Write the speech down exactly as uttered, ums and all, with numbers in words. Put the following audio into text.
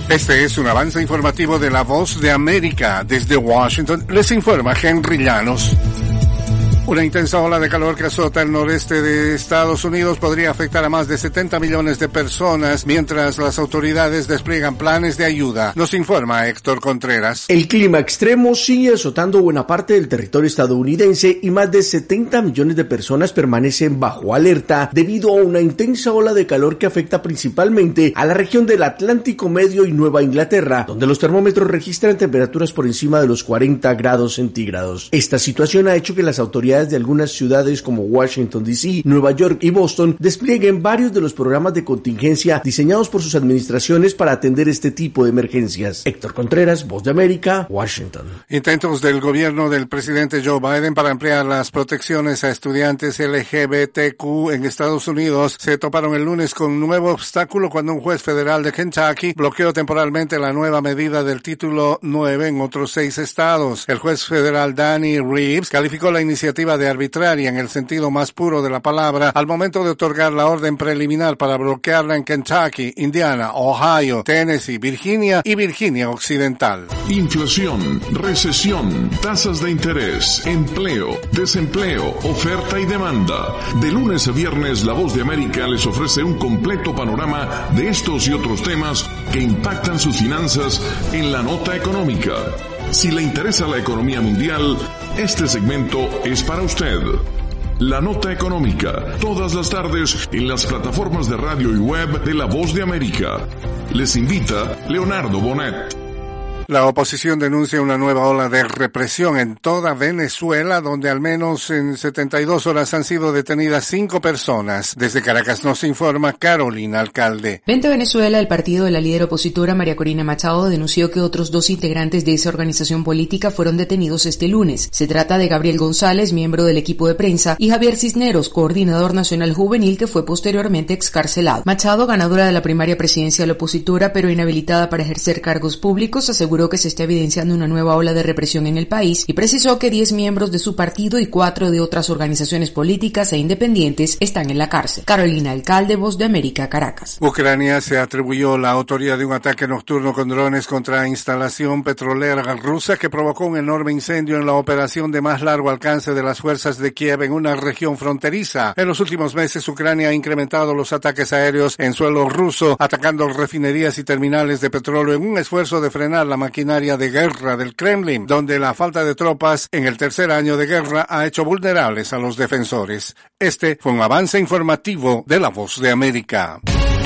Este es un avance informativo de La Voz de América. Desde Washington les informa Henry Llanos. Una intensa ola de calor que azota el noreste de Estados Unidos podría afectar a más de setenta millones de personas mientras las autoridades despliegan planes de ayuda. Nos informa Héctor Contreras. El clima extremo sigue azotando buena parte del territorio estadounidense y más de setenta millones de personas permanecen bajo alerta debido a una intensa ola de calor que afecta principalmente a la región del Atlántico Medio y Nueva Inglaterra, donde los termómetros registran temperaturas por encima de los cuarenta grados centígrados. Esta situación ha hecho que las autoridades de algunas ciudades como Washington D C, Nueva York y Boston desplieguen varios de los programas de contingencia diseñados por sus administraciones para atender este tipo de emergencias. Héctor Contreras, Voz de América, Washington. Intentos del gobierno del presidente Joe Biden para ampliar las protecciones a estudiantes L G B T Q en Estados Unidos se toparon el lunes con un nuevo obstáculo cuando un juez federal de Kentucky bloqueó temporalmente la nueva medida del título nueve en otros seis estados. El juez federal Danny Reeves calificó la iniciativa de arbitraria en el sentido más puro de la palabra al momento de otorgar la orden preliminar para bloquearla en Kentucky, Indiana, Ohio, Tennessee, Virginia y Virginia Occidental. Inflación, recesión, tasas de interés, empleo, desempleo, oferta y demanda. De lunes a viernes, La Voz de América les ofrece un completo panorama de estos y otros temas que impactan sus finanzas en la nota económica. Si le interesa la economía mundial, este segmento es para usted. La nota económica, todas las tardes en las plataformas de radio y web de La Voz de América. Les invita Leonardo Bonet. La oposición denuncia una nueva ola de represión en toda Venezuela, donde al menos en setenta y dos horas han sido detenidas cinco personas. Desde Caracas nos informa Carolina Alcalde. Vente Venezuela, el partido de la líder opositora María Corina Machado denunció que otros dos integrantes de esa organización política fueron detenidos este lunes. Se trata de Gabriel González, miembro del equipo de prensa, y Javier Cisneros, coordinador nacional juvenil, que fue posteriormente excarcelado. Machado, ganadora de la primaria presidencial opositora, pero inhabilitada para ejercer cargos públicos, aseguró que se está evidenciando una nueva ola de represión en el país y precisó que diez miembros de su partido y cuatro de otras organizaciones políticas e independientes están en la cárcel. Carolina Alcalde, Voz de América, Caracas. Ucrania se atribuyó la autoría de un ataque nocturno con drones contra instalación petrolera rusa que provocó un enorme incendio en la operación de más largo alcance de las fuerzas de Kiev en una región fronteriza. En los últimos meses, Ucrania ha incrementado los ataques aéreos en suelo ruso, atacando refinerías y terminales de petróleo en un esfuerzo de frenar la maquinaria de guerra del Kremlin, donde la falta de tropas en el tercer año de guerra ha hecho vulnerables a los defensores. Este fue un avance informativo de La Voz de América.